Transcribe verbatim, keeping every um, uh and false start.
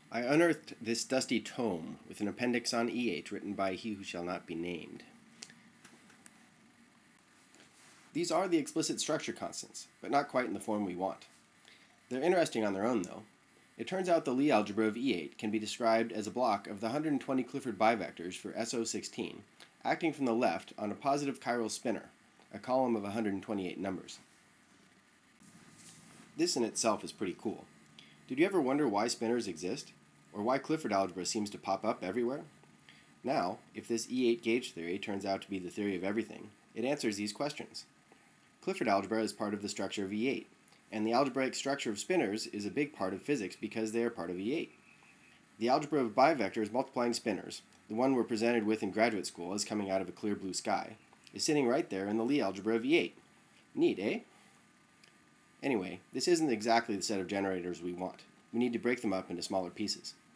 I unearthed this dusty tome with an appendix on E eight written by he who shall not be named. These are the explicit structure constants, but not quite in the form we want. They're interesting on their own, though. It turns out the Lie algebra of E eight can be described as a block of the one hundred twenty Clifford bivectors for S O sixteen, acting from the left on a positive chiral spinor, a column of one hundred twenty-eight numbers. This in itself is pretty cool. Did you ever wonder why spinors exist? Or why Clifford algebra seems to pop up everywhere? Now, if this E eight gauge theory turns out to be the theory of everything, it answers these questions. Clifford algebra is part of the structure of E eight, and the algebraic structure of spinors is a big part of physics because they are part of E eight. The algebra of bivectors multiplying spinors, the one we're presented with in graduate school as coming out of a clear blue sky, is sitting right there in the Lie algebra of E eight. Neat, eh? Anyway, this isn't exactly the set of generators we want. We need to break them up into smaller pieces.